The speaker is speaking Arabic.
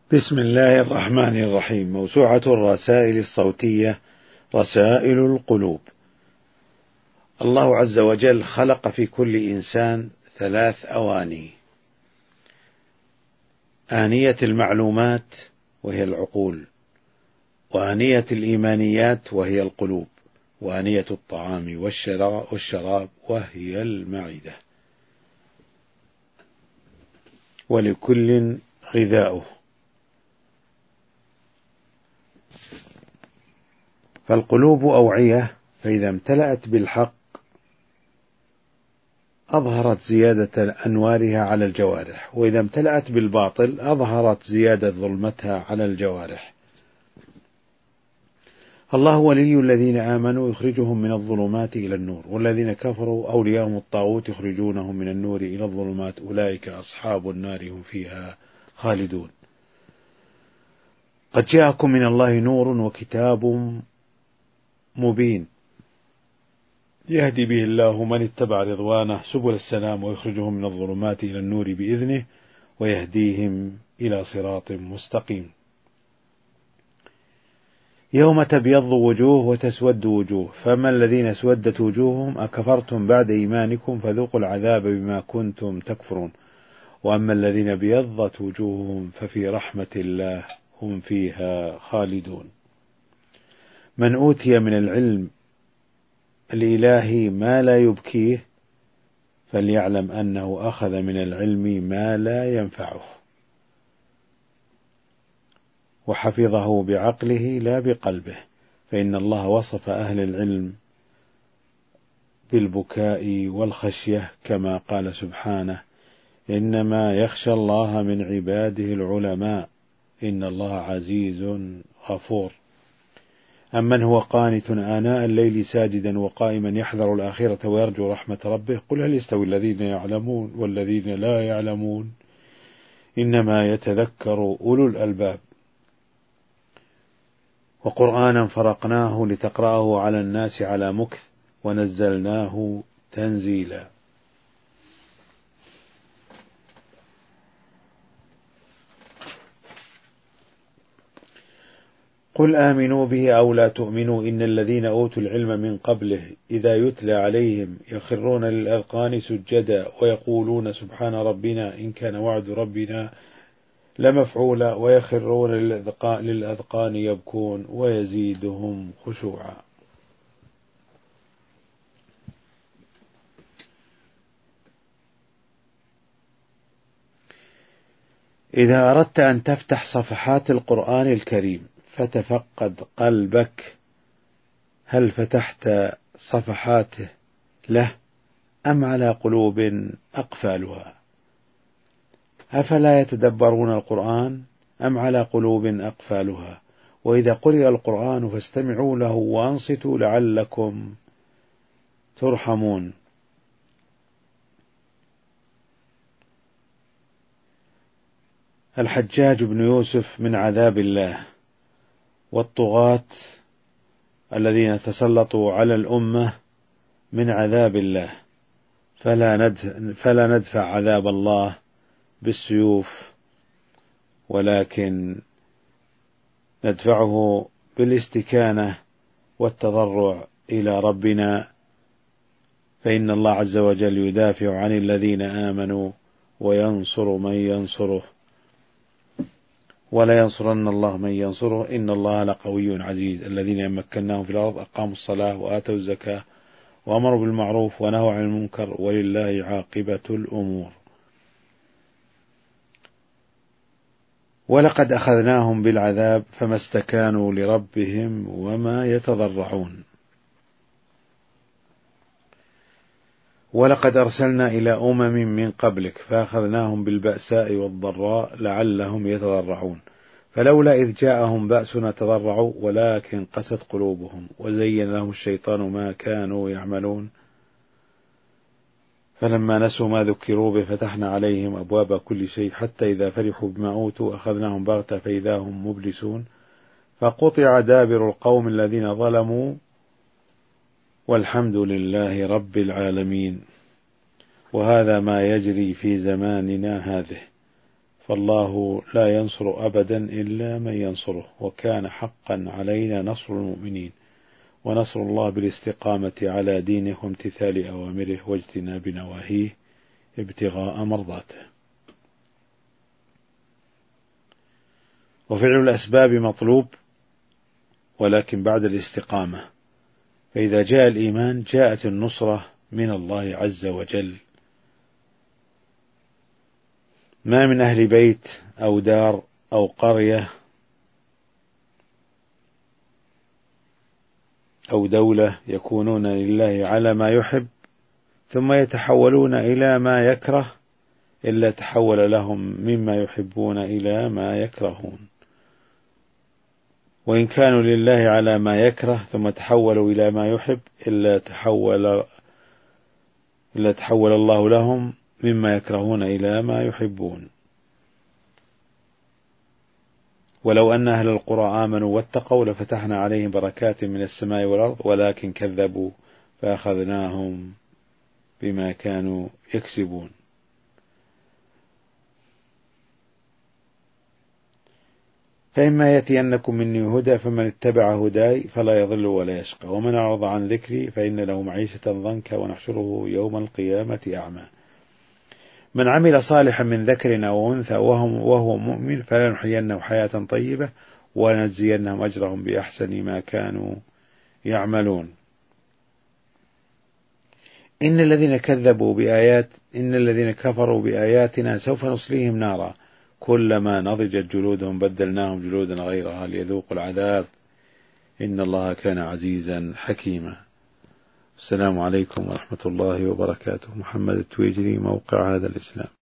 بسم الله الرحمن الرحيم. موسوعة الرسائل الصوتية رسائل القلوب. الله عز وجل خلق في كل إنسان 3 أواني: آنية المعلومات وهي العقول، وآنية الإيمانيات وهي القلوب، وآنية الطعام والشراب وهي المعدة، ولكل غذاؤه. فالقلوب أوعية، فإذا امتلأت بالحق أظهرت زيادة أنوارها على الجوارح، وإذا امتلأت بالباطل أظهرت زيادة ظلمتها على الجوارح. الله ولي الذين آمنوا يخرجهم من الظلمات إلى النور، والذين كفروا أولياءهم الطاغوت يخرجونهم من النور إلى الظلمات، أولئك أصحاب النار هم فيها خالدون. قد جاءكم من الله نور وكتاب مبين يهدي به الله من اتبع رضوانه سبل السلام، ويخرجهم من الظلمات إلى النور بإذنه، ويهديهم إلى صراط مستقيم. يوم تبيض وجوه وتسود وجوه، فما الذين اسودت وجوههم أكفرتم بعد إيمانكم فذوقوا العذاب بما كنتم تكفرون، وأما الذين ابيضت وجوههم ففي رحمة الله هم فيها خالدون. من أوتي من العلم الإلهي ما لا يبكيه فليعلم أنه أخذ من العلم ما لا ينفعه، وحفظه بعقله لا بقلبه، فإن الله وصف أهل العلم بالبكاء والخشية كما قال سبحانه: إنما يخشى الله من عباده العلماء إن الله عزيز غفور. أمن هو قانت آناء الليل ساجدا وقائما يحذر الآخرة ويرجو رحمة ربه قل هل يستوي الذين يعلمون والذين لا يعلمون إنما يتذكر أولو الألباب. وقرآنا فرقناه لتقرأه على الناس على مكث ونزلناه تنزيلا. قل آمنوا به أو لا تؤمنوا إن الذين أوتوا العلم من قبله إذا يتلى عليهم يخرون للأذقان سجدا ويقولون سبحان ربنا إن كان وعد ربنا لمفعولا ويخرون للأذقان يبكون ويزيدهم خشوعا. إذا أردت أن تفتح صفحات القرآن الكريم فتفقد قلبك، هل فتحت صفحاته له أم على قلوب أقفالها؟ أفلا يتدبرون القرآن أم على قلوب أقفالها؟ وإذا قرئ القرآن فاستمعوا له وأنصتوا لعلكم ترحمون. الحجاج بن يوسف من عذاب الله، والطغاة الذين تسلطوا على الأمة من عذاب الله، فلا ندفع عذاب الله بالسيوف، ولكن ندفعه بالاستكانة والتضرع إلى ربنا، فإن الله عز وجل يدافع عن الذين آمنوا وينصر من ينصره، ولا ينصرن الله من ينصره إن الله لقوي عزيز. الذين يمكناهم في الأرض أقاموا الصلاة وآتوا الزكاة وأمروا بالمعروف ونهوا عن المنكر ولله عاقبة الأمور. ولقد أخذناهم بالعذاب فما استكانوا لربهم وما يتضرعون. ولقد أرسلنا إلى أمم من قبلك فأخذناهم بالبأساء والضراء لعلهم يتضرعون. فلولا إذ جاءهم بأسنا تضرعوا ولكن قست قلوبهم وزين لهم الشيطان ما كانوا يعملون. فلما نسوا ما ذكروا به فتحنا عليهم أبواب كل شيء حتى إذا فرحوا بما أوتوا أخذناهم بغتة فإذا هم مبلسون. فقطع دابر القوم الذين ظلموا والحمد لله رب العالمين. وهذا ما يجري في زماننا هذه، فالله لا ينصر أبدا إلا من ينصره، وكان حقا علينا نصر المؤمنين، ونصر الله بالاستقامة على دينه وامتثال أوامره واجتناب نواهيه ابتغاء مرضاته. وفعل الأسباب مطلوب، ولكن بعد الاستقامة، فإذا جاء الإيمان جاءت النصرة من الله عز وجل. ما من أهل بيت أو دار أو قرية أو دولة يكونون لله على ما يحب ثم يتحولون إلى ما يكره إلا تحول لهم مما يحبون إلى ما يكرهون، وإن كانوا لله على ما يكره ثم تحولوا إلى ما يحب إلا تحول الله لهم مما يكرهون إلى ما يحبون. ولو أن أهل القرى آمنوا واتقوا لفتحنا عليهم بركات من السماء والأرض ولكن كذبوا فأخذناهم بما كانوا يكسبون. فإما يأتينكم مني هدى فمن اتبع هداي فلا يضل ولا يشقى، ومن أعرض عن ذكري فإن له معيشة ضنكا ونحشره يوم القيامة أعمى. من عمل صالحا من ذكر أو أنثى وهو مؤمن فلنحيينه حياة طيبة ولنجزينهم أجرهم بأحسن ما كانوا يعملون. إن الذين كفروا بآياتنا سوف نصليهم نارا كلما نضجت جلودهم بدلناهم جلودا غيرها ليذوقوا العذاب إن الله كان عزيزا حكيما. السلام عليكم ورحمة الله وبركاته. محمد التويجري، موقع هذا الإسلام.